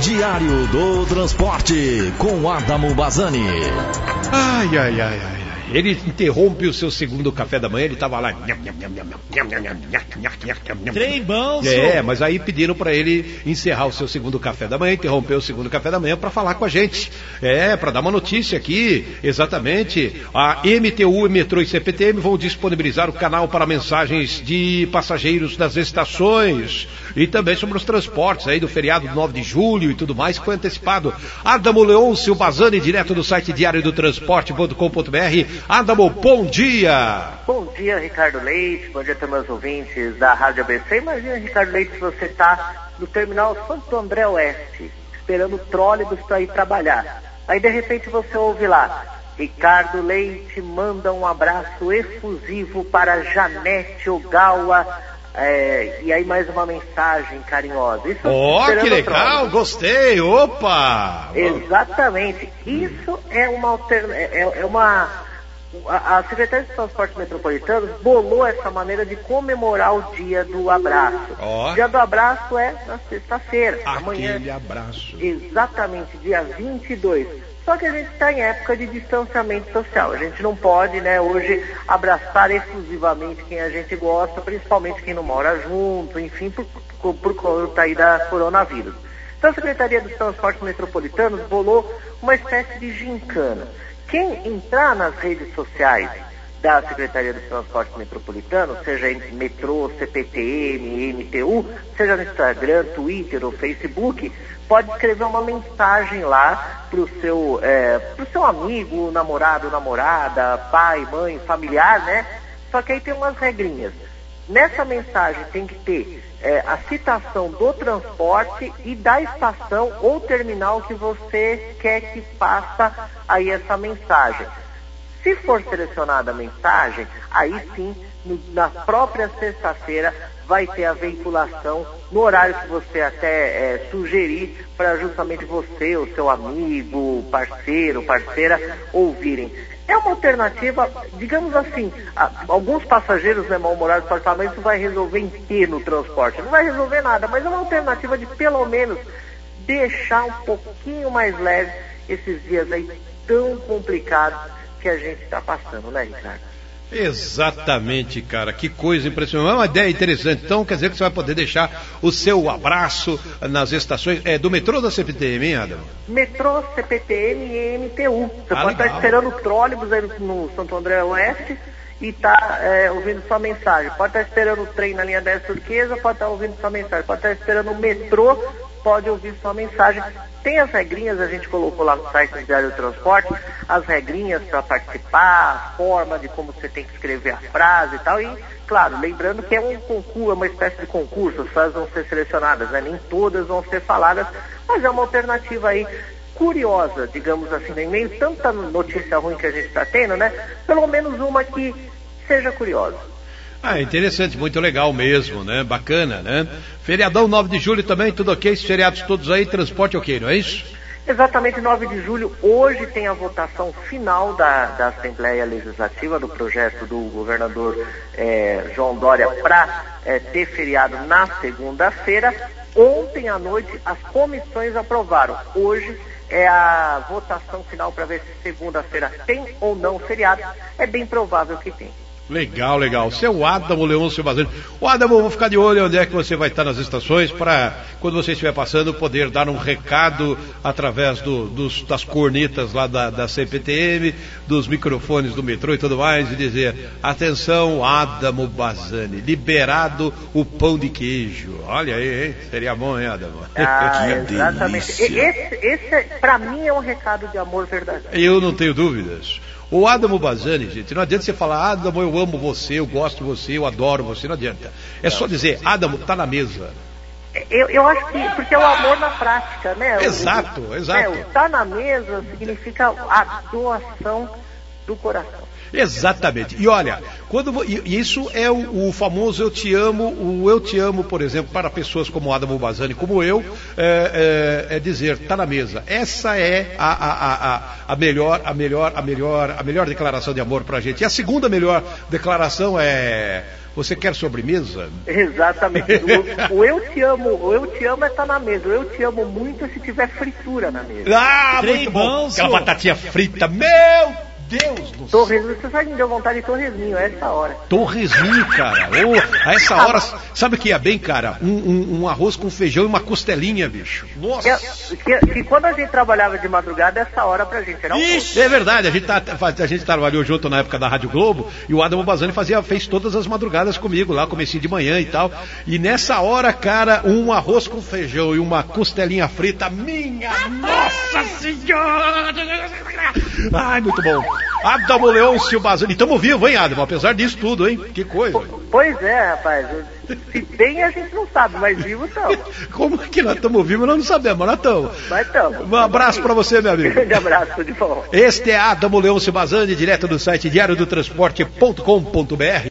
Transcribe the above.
Diário do Transporte, com Adamo Bazzani. Ai. Ele interrompe o seu segundo café da manhã, ele tava lá. Trem bom, mas aí pediram para ele encerrar o seu segundo café da manhã, interromper o segundo café da manhã para falar com a gente. Para dar uma notícia aqui, exatamente. A MTU, Metrô e CPTM vão disponibilizar o canal para mensagens de passageiros das estações e também sobre os transportes aí do feriado do 9 de julho e tudo mais que foi antecipado. Adamo Leôncio Bazzani, direto do site diário do transporte.com.br. Adamo, bom dia! Bom dia, Ricardo Leite, bom dia a todos os ouvintes da Rádio ABC. Imagina, Ricardo Leite, se você está no terminal Santo André Oeste, esperando o trólebus para ir trabalhar. Aí, de repente, você ouve lá, Ricardo Leite manda um abraço efusivo para Janete Ogawa, e aí mais uma mensagem carinhosa. Isso que legal, gostei, opa! Exatamente, isso é uma alternativa, a Secretaria de Transportes Metropolitanos bolou essa maneira de comemorar o dia do abraço. O dia do abraço é na sexta-feira. Amanhã. Aquele abraço. Exatamente, dia 22. Só que a gente está em época de distanciamento social. A gente não pode, hoje abraçar exclusivamente quem a gente gosta, principalmente quem não mora junto, enfim, por conta aí da coronavírus. Então a Secretaria dos Transportes Metropolitanos bolou uma espécie de gincana. Quem entrar nas redes sociais da Secretaria dos Transportes Metropolitanos, seja em metrô, CPTM, MTU, seja no Instagram, Twitter ou Facebook, pode escrever uma mensagem lá pro seu amigo, namorado, namorada, pai, mãe, familiar, Só que aí tem umas regrinhas. Nessa mensagem tem que ter a citação do transporte e da estação ou terminal que você quer que faça aí essa mensagem. Se for selecionada a mensagem, aí sim, na própria sexta-feira, vai ter a veiculação no horário que você até sugerir para justamente você, o seu amigo, parceiro, parceira, ouvirem. É uma alternativa, digamos assim, alguns passageiros mal-humorados podem falar, mas isso vai resolver em quê no transporte? Não vai resolver nada, mas é uma alternativa de pelo menos deixar um pouquinho mais leve esses dias aí tão complicados que a gente está passando, Ricardo? Exatamente, cara, que coisa impressionante, é uma ideia interessante. Então quer dizer que você vai poder deixar o seu abraço nas estações do metrô ou da CPTM, hein, Adam? Metrô, CPTM e MTU. Você pode estar esperando o trólebus aí no Santo André Oeste e tá ouvindo sua mensagem. Pode estar esperando o trem na linha 10 Turquesa, pode estar ouvindo sua mensagem. Pode estar esperando o metrô, pode ouvir sua mensagem. Tem as regrinhas, a gente colocou lá no site do Diário do Transporte, as regrinhas para participar, a forma de como você tem que escrever a frase e tal. E, claro, lembrando que é um concurso, é uma espécie de concurso, as frases vão ser selecionadas, nem todas vão ser faladas, mas é uma alternativa aí curiosa, digamos assim, em meio a tanta notícia ruim que a gente está tendo, pelo menos uma que seja curiosa. Interessante, muito legal mesmo, Bacana, Feriadão 9 de julho também, tudo ok? Esses feriados todos aí, transporte ok, não é isso? Exatamente, 9 de julho, hoje tem a votação final da Assembleia Legislativa do projeto do governador João Dória para ter feriado na segunda-feira. Ontem à noite as comissões aprovaram. Hoje é a votação final para ver se segunda-feira tem ou não feriado. É bem provável que tem. Legal. Seu Adamo Leôncio Bazzani. O Adamo, eu vou ficar de olho onde é que você vai estar nas estações para, quando você estiver passando, poder dar um recado através das cornetas lá da CPTM, dos microfones do metrô e tudo mais, e dizer: atenção, Adamo Bazzani, liberado o pão de queijo. Olha aí, hein? Seria bom, hein, Adamo? Exatamente. Esse para mim é um recado de amor verdadeiro. Eu não tenho dúvidas. O Adamo Bazzani, gente, não adianta você falar: Adamo, eu amo você, eu gosto de você, eu adoro você, não adianta. É só dizer: Adamo, tá na mesa. Eu acho que, porque é o amor na prática, Exato. Tá na mesa significa a doação do coração. Exatamente. E olha, isso é o famoso eu te amo, por exemplo, para pessoas como Adamo Bazzani, como eu, é dizer, tá na mesa. Essa é a melhor declaração de amor pra gente. E a segunda melhor declaração é: Você quer sobremesa? Exatamente. O eu te amo é estar na mesa. O eu te amo muito se tiver fritura na mesa. Ah, muito bom. Aquela batatinha frita, meu Deus do céu. Torresminho, você sabe que me deu vontade de torresminho a essa hora. Torresminho, cara. A essa hora, sabe o que ia bem, cara? Um arroz com feijão e uma costelinha, bicho. Nossa. Que quando a gente trabalhava de madrugada, essa hora pra gente era Isso, é verdade. A gente trabalhou junto na época da Rádio Globo e o Adamo Bazzani fez todas as madrugadas comigo lá, comecinho de manhã e tal. E nessa hora, cara, um arroz com feijão e uma costelinha frita, minha Nossa Senhora! Ai, muito bom. Adamo Leôncio Bazzani. Tamo vivo, hein, Adamo? Apesar disso tudo, hein? Que coisa. Pois é, rapaz. Se bem a gente não sabe, mas vivo estamos. Como que nós estamos vivos? Nós não sabemos, nós estamos. Mas estamos. Um abraço pra você, meu amigo. Grande abraço, tudo de bom. Este é Adamo Leôncio Bazzani, direto do site diariodotransporte.com.br.